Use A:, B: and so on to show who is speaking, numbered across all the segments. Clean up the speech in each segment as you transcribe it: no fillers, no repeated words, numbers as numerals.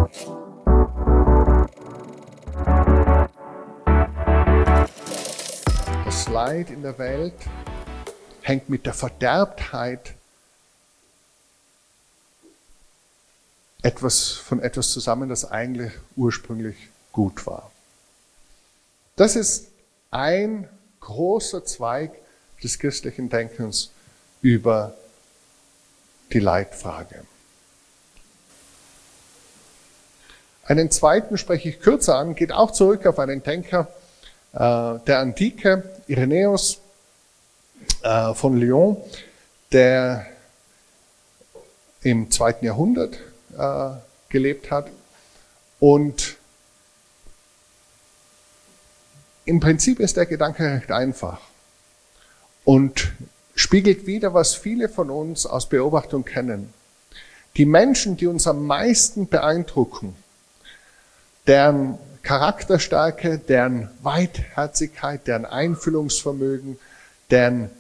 A: Das Leid in der Welt hängt mit der Verderbtheit von etwas zusammen, das eigentlich ursprünglich gut war. Das ist ein großer Zweig des christlichen Denkens über die Leidfrage. Einen zweiten spreche ich kürzer an, geht auch zurück auf einen Denker der Antike, Irenäus von Lyon, der im 2. Jahrhundert gelebt hat. Und im Prinzip ist der Gedanke recht einfach und spiegelt wider, was viele von uns aus Beobachtung kennen. Die Menschen, die uns am meisten beeindrucken, deren Charakterstärke, deren Weitherzigkeit, deren Einfühlungsvermögen, deren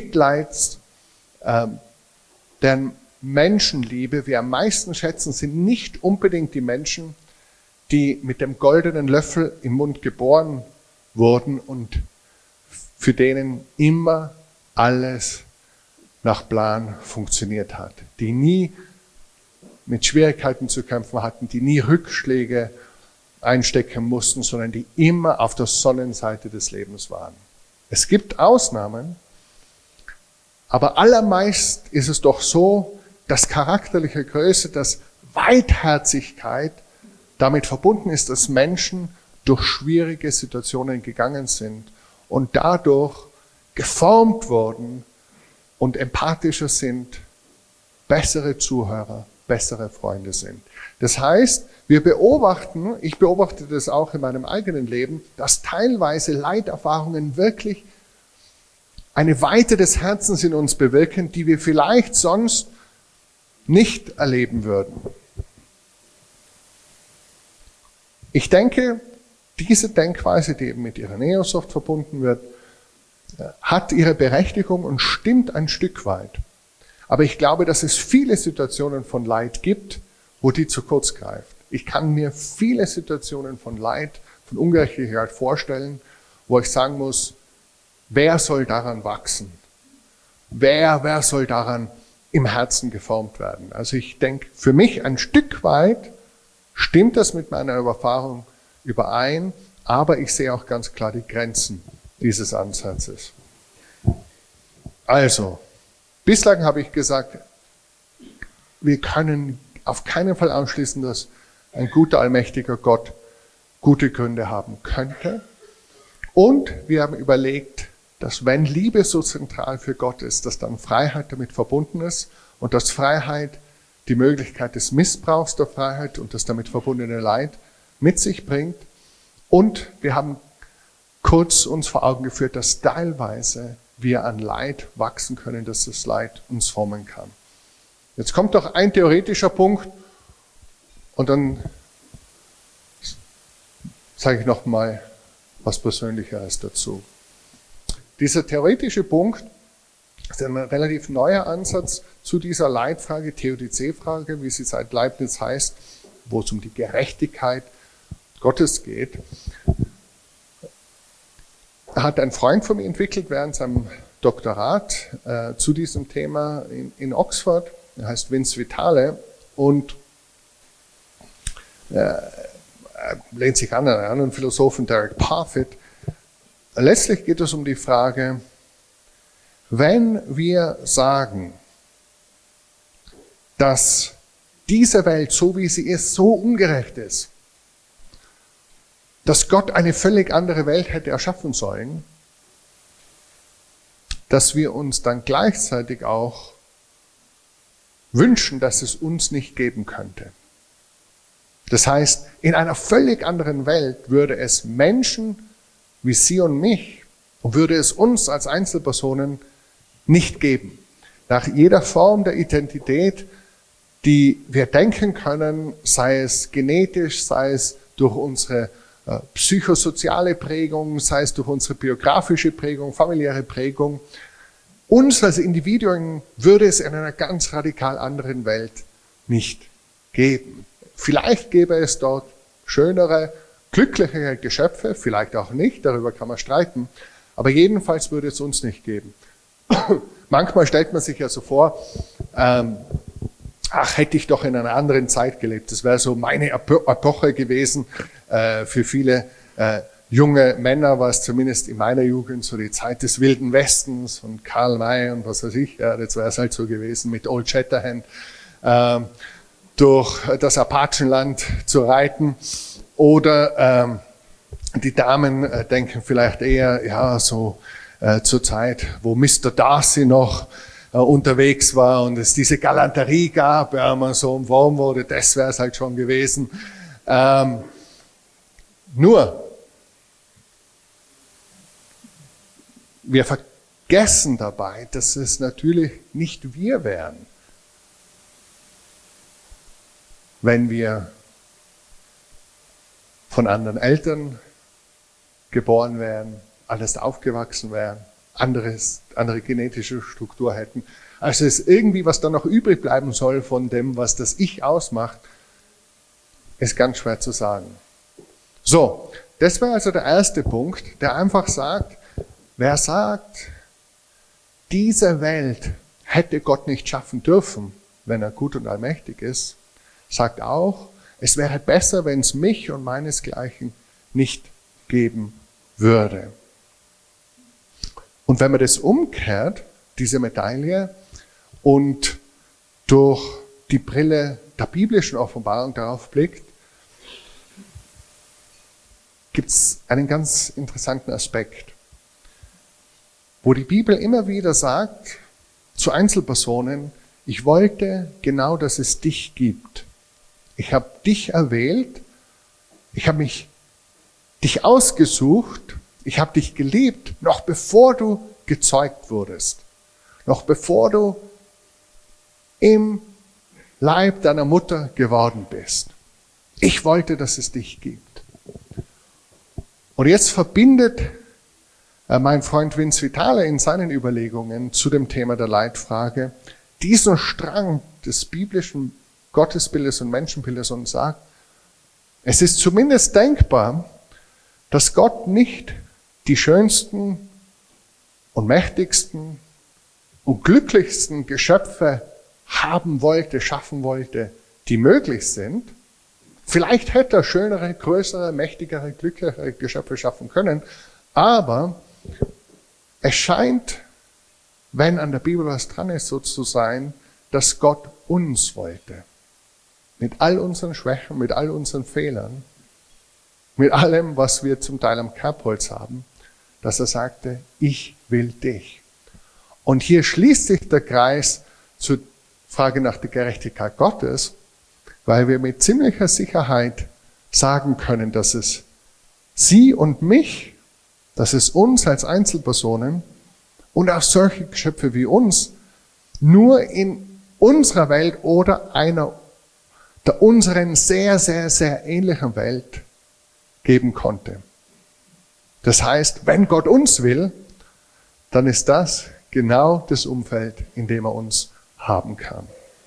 A: deren Menschenliebe wir am meisten schätzen, sind nicht unbedingt die Menschen, die mit dem goldenen Löffel im Mund geboren wurden und für denen immer alles nach Plan funktioniert hat, die nie mit Schwierigkeiten zu kämpfen hatten, die nie Rückschläge einstecken mussten, sondern die immer auf der Sonnenseite des Lebens waren. Es gibt Ausnahmen, aber allermeist ist es doch so, dass charakterliche Größe, dass Weitherzigkeit damit verbunden ist, dass Menschen durch schwierige Situationen gegangen sind und dadurch geformt wurden und empathischer sind, bessere Zuhörer, bessere Freunde sind. Das heißt, ich beobachte das auch in meinem eigenen Leben, dass teilweise Leiterfahrungen wirklich eine Weite des Herzens in uns bewirken, die wir vielleicht sonst nicht erleben würden. Ich denke, diese Denkweise, die eben mit Irenäus oft verbunden wird, hat ihre Berechtigung und stimmt ein Stück weit. Aber ich glaube, dass es viele Situationen von Leid gibt, wo die zu kurz greift. Ich kann mir viele Situationen von Leid, von Ungerechtigkeit vorstellen, wo ich sagen muss, wer soll daran wachsen? Wer soll daran im Herzen geformt werden? Also ich denke, für mich ein Stück weit stimmt das mit meiner Erfahrung überein, aber ich sehe auch ganz klar die Grenzen dieses Ansatzes. Also, bislang habe ich gesagt, wir können auf keinen Fall ausschließen, dass ein guter, allmächtiger Gott gute Gründe haben könnte. Und wir haben überlegt, dass wenn Liebe so zentral für Gott ist, dass dann Freiheit damit verbunden ist und dass Freiheit die Möglichkeit des Missbrauchs der Freiheit und das damit verbundene Leid mit sich bringt. Und wir haben kurz uns vor Augen geführt, dass teilweise wir an Leid wachsen können, dass das Leid uns formen kann. Jetzt kommt noch ein theoretischer Punkt und dann sage ich noch mal was Persönlicheres dazu. Dieser theoretische Punkt ist ein relativ neuer Ansatz zu dieser Leitfrage, Theodizee-Frage, wie sie seit Leibniz heißt, wo es um die Gerechtigkeit Gottes geht. Hat ein Freund von mir entwickelt während seinem Doktorat zu diesem Thema in Oxford. Er heißt Vince Vitale und lehnt sich an einen anderen Philosophen, Derek Parfit. Letztlich geht es um die Frage, wenn wir sagen, dass diese Welt, so wie sie ist, so ungerecht ist, dass Gott eine völlig andere Welt hätte erschaffen sollen, dass wir uns dann gleichzeitig auch wünschen, dass es uns nicht geben könnte. Das heißt, in einer völlig anderen Welt würde es Menschen wie Sie und mich und würde es uns als Einzelpersonen nicht geben. Nach jeder Form der Identität, die wir denken können, sei es genetisch, sei es durch unsere psychosoziale Prägung, sei es durch unsere biografische Prägung, familiäre Prägung. Uns als Individuen würde es in einer ganz radikal anderen Welt nicht geben. Vielleicht gäbe es dort schönere, glücklichere Geschöpfe, vielleicht auch nicht, darüber kann man streiten, aber jedenfalls würde es uns nicht geben. Manchmal stellt man sich ja so vor, hätte ich doch in einer anderen Zeit gelebt. Das wäre so meine Epoche gewesen. Für viele junge Männer war es zumindest in meiner Jugend so die Zeit des Wilden Westens und Karl May und was weiß ich. Ja, das wäre es halt so gewesen mit Old Shatterhand durch das Apachenland zu reiten. Oder die Damen denken vielleicht eher, ja, so zur Zeit, wo Mr. Darcy noch unterwegs war und es diese Galanterie gab, ja, man so warm wurde, das wäre es halt schon gewesen. Nur, wir vergessen dabei, dass es natürlich nicht wir wären, wenn wir von anderen Eltern geboren wären, anders aufgewachsen wären, andere genetische Struktur hätten. Also es ist irgendwie, was da noch übrig bleiben soll von dem, was das Ich ausmacht, ist ganz schwer zu sagen. So, das wäre also der erste Punkt, der einfach sagt, wer sagt, diese Welt hätte Gott nicht schaffen dürfen, wenn er gut und allmächtig ist, sagt auch, es wäre besser, wenn es mich und meinesgleichen nicht geben würde. Und wenn man das umkehrt, diese Medaille, und durch die Brille der biblischen Offenbarung darauf blickt, gibt es einen ganz interessanten Aspekt, wo die Bibel immer wieder sagt zu Einzelpersonen, ich wollte genau, dass es dich gibt. Ich habe dich erwählt, ich habe dich ausgesucht, ich habe dich geliebt, noch bevor du gezeugt wurdest, noch bevor du im Leib deiner Mutter geworden bist. Ich wollte, dass es dich gibt. Und jetzt verbindet mein Freund Vince Vitale in seinen Überlegungen zu dem Thema der Leitfrage diesen Strang des biblischen Gottesbildes und Menschenbildes und sagt, es ist zumindest denkbar, dass Gott nicht die schönsten und mächtigsten und glücklichsten Geschöpfe haben wollte, schaffen wollte, die möglich sind. Vielleicht hätte er schönere, größere, mächtigere, glücklichere Geschöpfe schaffen können, aber es scheint, wenn an der Bibel was dran ist, so zu sein, dass Gott uns wollte. Mit all unseren Schwächen, mit all unseren Fehlern, mit allem, was wir zum Teil am Kerbholz haben, dass er sagte, ich will dich. Und hier schließt sich der Kreis zur Frage nach der Gerechtigkeit Gottes, weil wir mit ziemlicher Sicherheit sagen können, dass es sie und mich, dass es uns als Einzelpersonen und auch solche Geschöpfe wie uns nur in unserer Welt oder einer der unseren sehr, sehr, sehr ähnlichen Welt geben konnte. Das heißt, wenn Gott uns will, dann ist das genau das Umfeld, in dem er uns haben kann.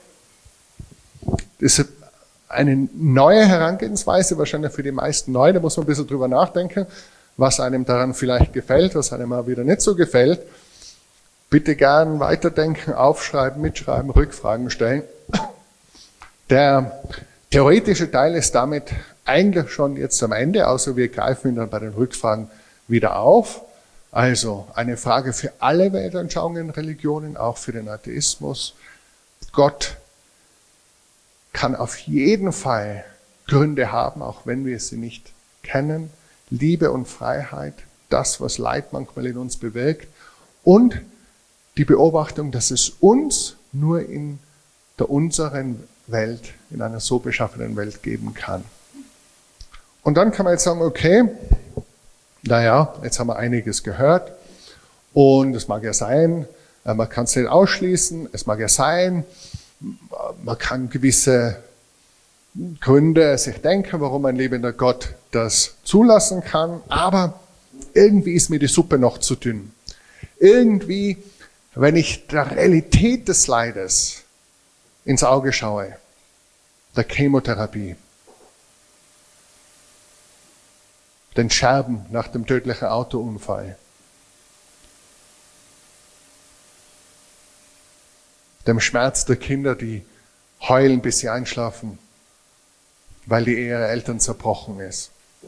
A: Das ist eine neue Herangehensweise, wahrscheinlich für die meisten neu, da muss man ein bisschen drüber nachdenken, was einem daran vielleicht gefällt, was einem mal wieder nicht so gefällt. Bitte gern weiterdenken, aufschreiben, mitschreiben, Rückfragen stellen. Der theoretische Teil ist damit eigentlich schon jetzt am Ende, außer wir greifen ihn dann bei den Rückfragen wieder auf. Also eine Frage für alle Weltanschauungen, Religionen, auch für den Atheismus. Gott kann auf jeden Fall Gründe haben, auch wenn wir sie nicht kennen. Liebe und Freiheit, das, was Leid manchmal in uns bewirkt. Und die Beobachtung, dass es uns nur in der unseren Welt, in einer so beschaffenen Welt geben kann. Und dann kann man jetzt sagen, okay, naja, jetzt haben wir einiges gehört und es mag ja sein, man kann es nicht ausschließen, es mag ja sein, man kann gewisse Gründe sich denken, warum ein lebender Gott das zulassen kann, aber irgendwie ist mir die Suppe noch zu dünn. Irgendwie, wenn ich der Realität des Leides ins Auge schaue, der Chemotherapie, den Scherben nach dem tödlichen Autounfall, dem Schmerz der Kinder, die heulen, bis sie einschlafen, weil die Ehe ihrer Eltern zerbrochen ist.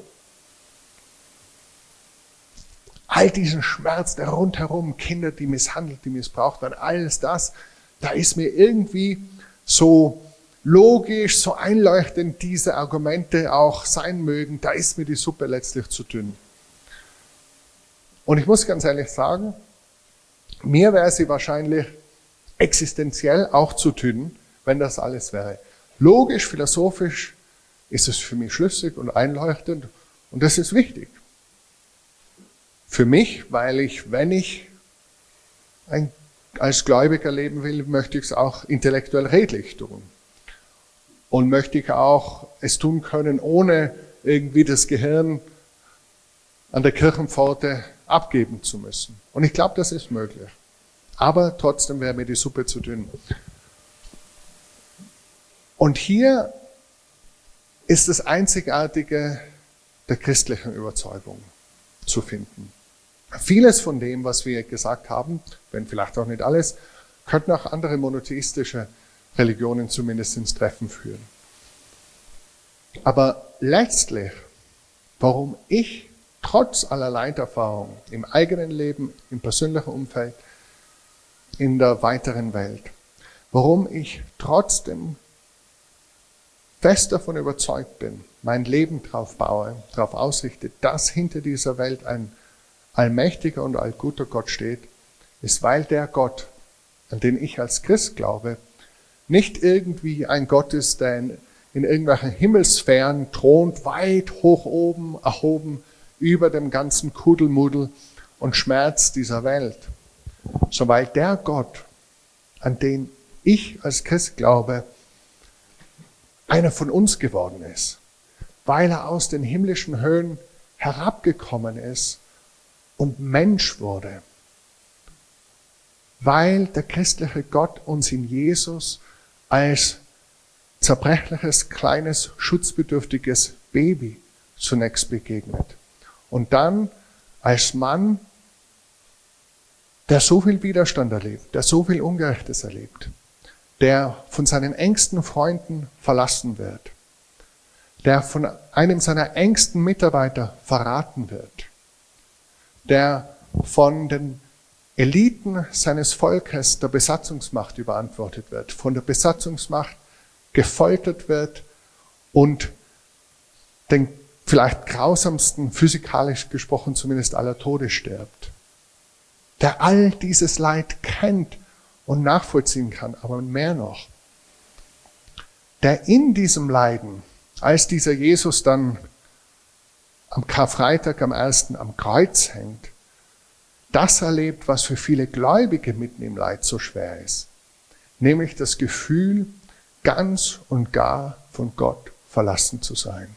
A: All diesen Schmerz, der rundherum, Kinder, die misshandelt, die missbraucht werden, alles das, da ist mir irgendwie so logisch, so einleuchtend diese Argumente auch sein mögen, da ist mir die Suppe letztlich zu dünn. Und ich muss ganz ehrlich sagen, mir wäre sie wahrscheinlich existenziell auch zu dünn, wenn das alles wäre. Logisch, philosophisch ist es für mich schlüssig und einleuchtend und das ist wichtig. Für mich, weil ich, wenn ich als Gläubiger leben will, möchte ich es auch intellektuell redlich tun. Und möchte ich auch es tun können, ohne irgendwie das Gehirn an der Kirchenpforte abgeben zu müssen. Und ich glaube, das ist möglich. Aber trotzdem wäre mir die Suppe zu dünn. Und hier ist das Einzigartige der christlichen Überzeugung zu finden. Vieles von dem, was wir gesagt haben, wenn vielleicht auch nicht alles, könnten auch andere monotheistische Religionen zumindest ins Treffen führen. Aber letztlich, warum ich trotz aller Leiterfahrung im eigenen Leben, im persönlichen Umfeld, in der weiteren Welt, warum ich trotzdem fest davon überzeugt bin, mein Leben darauf baue, darauf ausrichte, dass hinter dieser Welt ein allmächtiger und allguter Gott steht, ist, weil der Gott, an den ich als Christ glaube, nicht irgendwie ein Gott ist, der in irgendwelchen Himmelssphären thront, weit hoch oben, erhoben, über dem ganzen Kuddelmuddel und Schmerz dieser Welt. So weil der Gott, an den ich als Christ glaube, einer von uns geworden ist, weil er aus den himmlischen Höhen herabgekommen ist und Mensch wurde, weil der christliche Gott uns in Jesus als zerbrechliches, kleines, schutzbedürftiges Baby zunächst begegnet und dann als Mann, der so viel Widerstand erlebt, der so viel Ungerechtes erlebt, der von seinen engsten Freunden verlassen wird, der von einem seiner engsten Mitarbeiter verraten wird, der von den Eliten seines Volkes der Besatzungsmacht überantwortet wird, von der Besatzungsmacht gefoltert wird und den vielleicht grausamsten, physikalisch gesprochen zumindest aller Tode stirbt, der all dieses Leid kennt und nachvollziehen kann, aber mehr noch, der in diesem Leiden, als dieser Jesus dann am Karfreitag, am 1. am Kreuz hängt, das erlebt, was für viele Gläubige mitten im Leid so schwer ist, nämlich das Gefühl, ganz und gar von Gott verlassen zu sein.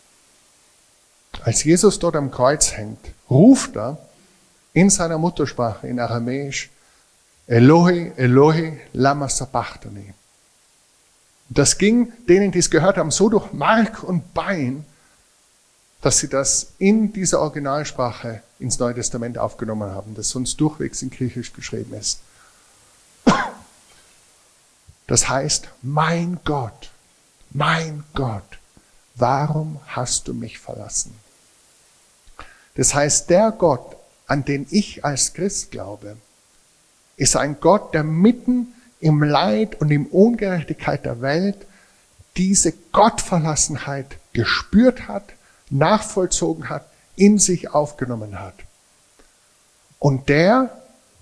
A: Als Jesus dort am Kreuz hängt, ruft er in seiner Muttersprache, in Aramäisch, Eloi, Eloi, lama sabachthani. Das ging denen, die es gehört haben, so durch Mark und Bein, dass sie das in dieser Originalsprache ins Neue Testament aufgenommen haben, das sonst durchwegs in Griechisch geschrieben ist. Das heißt, mein Gott, warum hast du mich verlassen? Das heißt, der Gott, an den ich als Christ glaube, ist ein Gott, der mitten im Leid und in Ungerechtigkeit der Welt diese Gottverlassenheit gespürt hat, nachvollzogen hat, in sich aufgenommen hat. Und der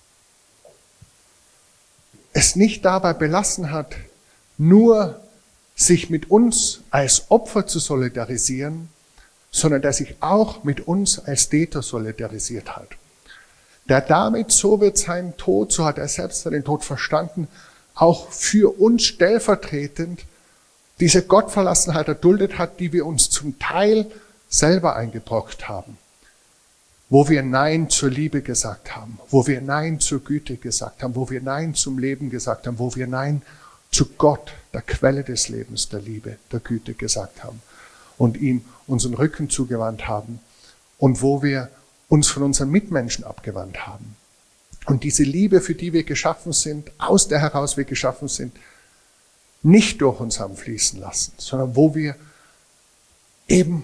A: es nicht dabei belassen hat, nur sich mit uns als Opfer zu solidarisieren, sondern der sich auch mit uns als Täter solidarisiert hat. Der damit, so wird sein Tod, so hat er selbst seinen Tod verstanden, auch für uns stellvertretend diese Gottverlassenheit erduldet hat, die wir uns zum Teil selber eingebrockt haben. Wo wir Nein zur Liebe gesagt haben, wo wir Nein zur Güte gesagt haben, wo wir Nein zum Leben gesagt haben, wo wir Nein zu Gott, der Quelle des Lebens, der Liebe, der Güte gesagt haben und ihm unseren Rücken zugewandt haben und wo wir uns von unseren Mitmenschen abgewandt haben. Und diese Liebe, für die wir geschaffen sind, aus der heraus wir geschaffen sind, nicht durch uns haben fließen lassen, sondern wo wir eben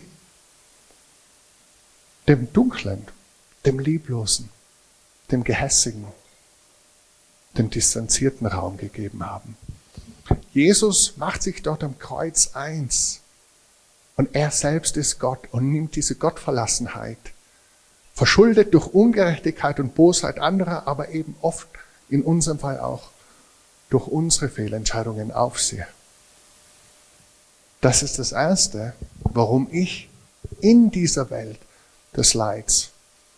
A: dem Dunklen, dem Lieblosen, dem Gehässigen, dem distanzierten Raum gegeben haben. Jesus macht sich dort am Kreuz eins und er selbst ist Gott und nimmt diese Gottverlassenheit, verschuldet durch Ungerechtigkeit und Bosheit anderer, aber eben oft in unserem Fall auch durch unsere Fehlentscheidungen auf sich. Das ist das Erste, warum ich in dieser Welt des Leids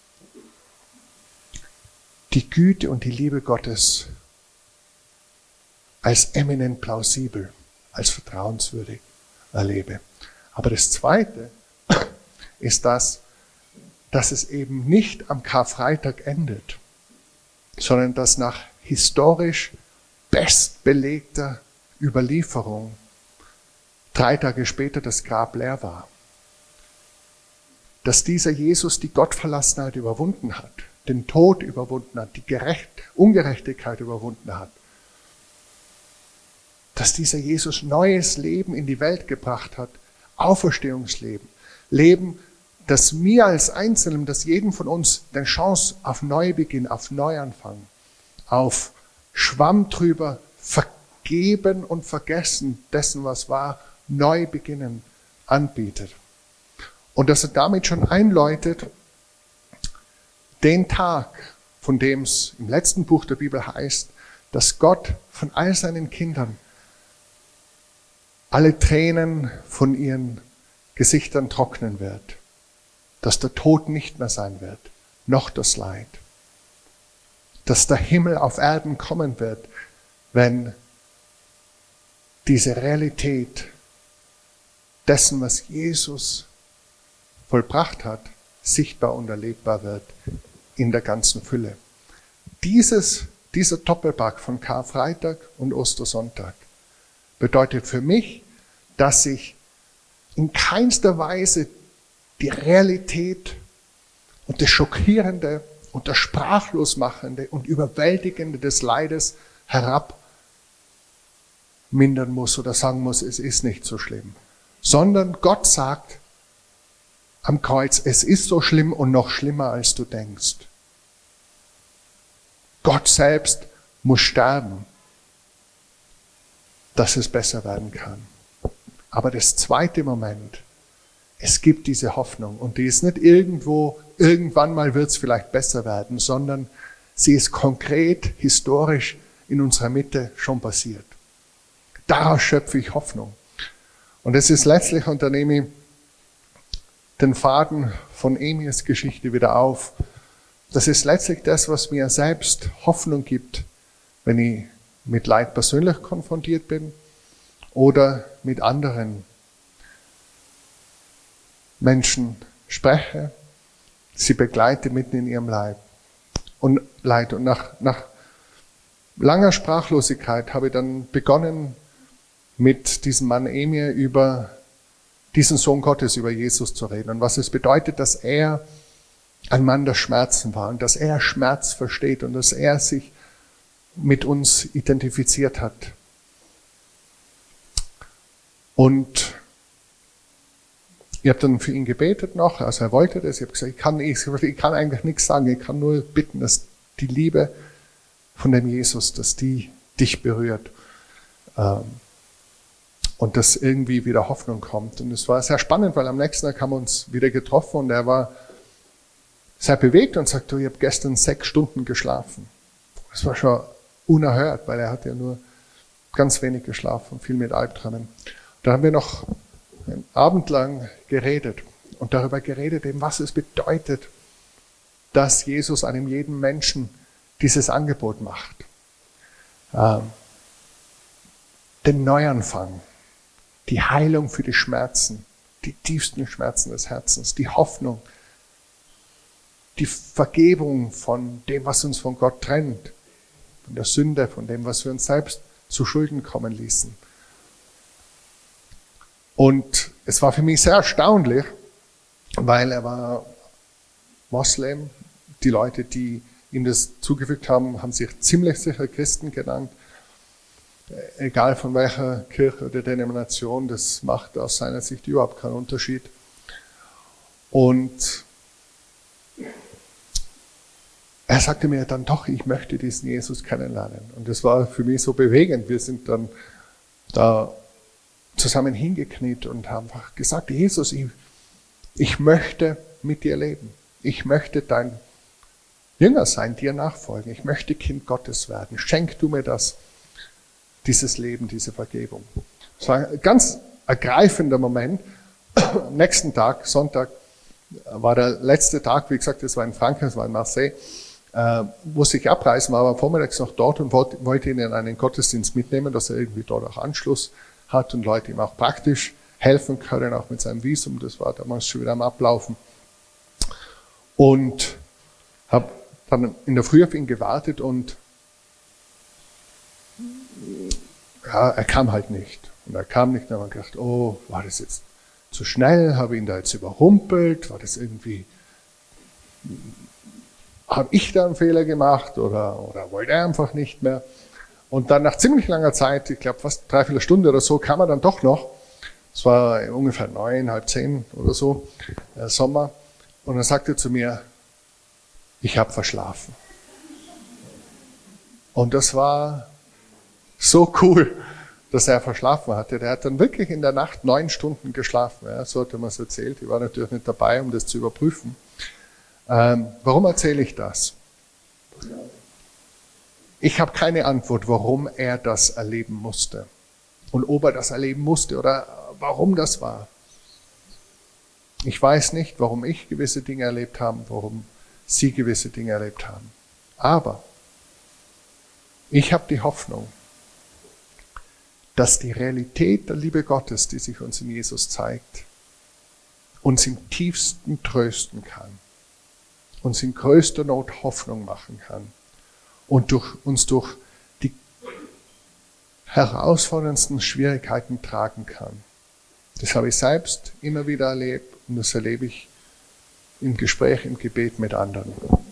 A: die Güte und die Liebe Gottes als eminent plausibel, als vertrauenswürdig erlebe. Aber das Zweite ist dass es eben nicht am Karfreitag endet, sondern dass nach historisch bestbelegter Überlieferung 3 Tage später das Grab leer war. Dass dieser Jesus die Gottverlassenheit überwunden hat, den Tod überwunden hat, die Ungerechtigkeit überwunden hat. Dass dieser Jesus neues Leben in die Welt gebracht hat, Auferstehungsleben, Leben, das mir als Einzelnen, das jedem von uns eine Chance auf Neubeginn, auf Neuanfang, auf Schwamm drüber, vergeben und vergessen dessen, was war, neu beginnen, anbietet. Und dass er damit schon einläutet, den Tag, von dem es im letzten Buch der Bibel heißt, dass Gott von all seinen Kindern alle Tränen von ihren Gesichtern trocknen wird, dass der Tod nicht mehr sein wird, noch das Leid, dass der Himmel auf Erden kommen wird, wenn diese Realität dessen, was Jesus vollbracht hat, sichtbar und erlebbar wird in der ganzen Fülle. Dieser Doppelpack von Karfreitag und Ostersonntag bedeutet für mich, dass ich in keinster Weise die Realität und das Schockierende und das Sprachlosmachende und Überwältigende des Leides herabmindern muss oder sagen muss, es ist nicht so schlimm. Sondern Gott sagt am Kreuz, es ist so schlimm und noch schlimmer, als du denkst. Gott selbst muss sterben, dass es besser werden kann. Aber das zweite Moment, es gibt diese Hoffnung und die ist nicht irgendwann mal wird es vielleicht besser werden, sondern sie ist konkret, historisch in unserer Mitte schon passiert. Daraus schöpfe ich Hoffnung. Und es ist letztlich, und da nehme ich den Faden von Emirs Geschichte wieder auf, das ist letztlich das, was mir selbst Hoffnung gibt, wenn ich mit Leid persönlich konfrontiert bin oder mit anderen Menschen spreche, sie begleite mitten in ihrem Leid. Und nach langer Sprachlosigkeit habe ich dann begonnen, mit diesem Mann Emir über diesen Sohn Gottes, über Jesus zu reden und was es bedeutet, dass er ein Mann der Schmerzen war und dass er Schmerz versteht und dass er sich mit uns identifiziert hat. Und ich habe dann für ihn gebetet noch, also er wollte das, ich habe gesagt, ich kann eigentlich nichts sagen, ich kann nur bitten, dass die Liebe von dem Jesus, dass die dich berührt und dass irgendwie wieder Hoffnung kommt. Und es war sehr spannend, weil am nächsten Tag haben wir uns wieder getroffen und er war sehr bewegt und sagte, ich habe gestern 6 Stunden geschlafen. Das war schon unerhört, weil er hat ja nur ganz wenig geschlafen, viel mit Albträumen. Da haben wir noch einen Abend lang geredet und darüber geredet, eben was es bedeutet, dass Jesus einem jeden Menschen dieses Angebot macht. Den Neuanfang, die Heilung für die Schmerzen, die tiefsten Schmerzen des Herzens, die Hoffnung, die Vergebung von dem, was uns von Gott trennt, von der Sünde, von dem, was wir uns selbst zu Schulden kommen ließen. Und es war für mich sehr erstaunlich, weil er war Moslem. Die Leute, die ihm das zugefügt haben, haben sich ziemlich sicher Christen genannt. Egal von welcher Kirche oder Denomination, das macht aus seiner Sicht überhaupt keinen Unterschied. Und er sagte mir dann doch, ich möchte diesen Jesus kennenlernen. Und das war für mich so bewegend. Wir sind dann da zusammen hingekniet und haben einfach gesagt, Jesus, ich möchte mit dir leben. Ich möchte dein Jünger sein, dir nachfolgen. Ich möchte Kind Gottes werden. Schenk du mir das, dieses Leben, diese Vergebung. Das war ein ganz ergreifender Moment. Am nächsten Tag, Sonntag, war der letzte Tag, wie gesagt, das war in Frankreich, das war in Marseille, musste ich abreisen, war aber vormittags noch dort und wollte ihn in einen Gottesdienst mitnehmen, dass er irgendwie dort auch Anschluss hat und Leute ihm auch praktisch helfen können, auch mit seinem Visum. Das war damals schon wieder am Ablaufen. Und habe dann in der Früh auf ihn gewartet und ja, er kam halt nicht. Und er kam nicht, dann haben wir gedacht, oh, war das jetzt zu schnell? Habe ich ihn da jetzt überrumpelt? War das irgendwie, habe ich da einen Fehler gemacht oder wollte er einfach nicht mehr? Und dann nach ziemlich langer Zeit, ich glaube fast 3/4 Stunde oder so, kam er dann doch noch. Es war ungefähr 9, halb 10 oder so, Sommer. Und dann sagte er zu mir, ich habe verschlafen. Und das war so cool, dass er verschlafen hatte. Der hat dann wirklich in der Nacht 9 Stunden geschlafen. Ja, so hat er mir es erzählt. Ich war natürlich nicht dabei, um das zu überprüfen. Warum erzähle ich das? Ich habe keine Antwort, warum er das erleben musste. Und ob er das erleben musste oder warum das war. Ich weiß nicht, warum ich gewisse Dinge erlebt habe, warum Sie gewisse Dinge erlebt haben. Aber ich habe die Hoffnung, dass die Realität der Liebe Gottes, die sich uns in Jesus zeigt, uns im tiefsten trösten kann, uns in größter Not Hoffnung machen kann und uns durch die herausforderndsten Schwierigkeiten tragen kann. Das habe ich selbst immer wieder erlebt und das erlebe ich im Gespräch, im Gebet mit anderen.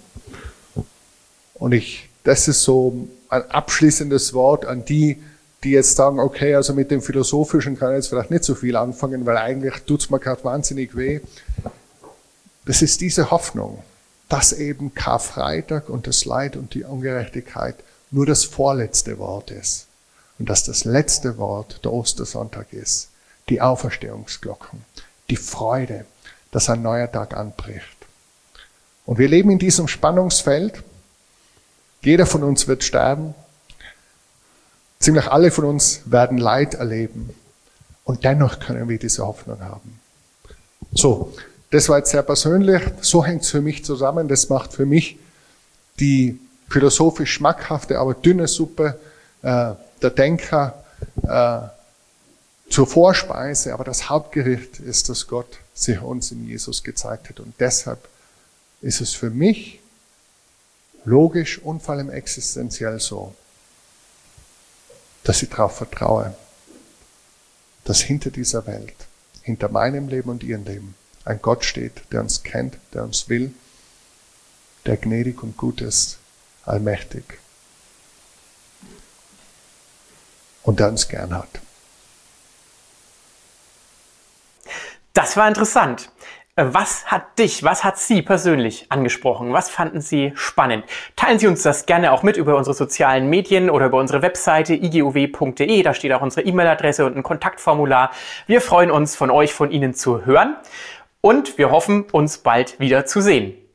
A: Und das ist so ein abschließendes Wort an die jetzt sagen, okay, also mit dem Philosophischen kann ich jetzt vielleicht nicht so viel anfangen, weil eigentlich tut's mir gerade wahnsinnig weh. Das ist diese Hoffnung, dass eben Karfreitag und das Leid und die Ungerechtigkeit nur das vorletzte Wort ist. Und dass das letzte Wort der Ostersonntag ist. Die Auferstehungsglocken, die Freude, dass ein neuer Tag anbricht. Und wir leben in diesem Spannungsfeld. Jeder von uns wird sterben. Ziemlich alle von uns werden Leid erleben. Und dennoch können wir diese Hoffnung haben. So, das war jetzt sehr persönlich. So hängt es für mich zusammen. Das macht für mich die philosophisch schmackhafte, aber dünne Suppe der Denker zur Vorspeise. Aber das Hauptgericht ist, dass Gott sich uns in Jesus gezeigt hat. Und deshalb ist es für mich logisch und vor allem existenziell so, dass ich darauf vertraue, dass hinter dieser Welt, hinter meinem Leben und Ihrem Leben ein Gott steht, der uns kennt, der uns will, der gnädig und gut ist, allmächtig und der uns gern hat.
B: Das war interessant. Was hat Sie persönlich angesprochen? Was fanden Sie spannend? Teilen Sie uns das gerne auch mit über unsere sozialen Medien oder über unsere Webseite iguw.de. Da steht auch unsere E-Mail-Adresse und ein Kontaktformular. Wir freuen uns, von Ihnen zu hören und wir hoffen, uns bald wieder zu sehen.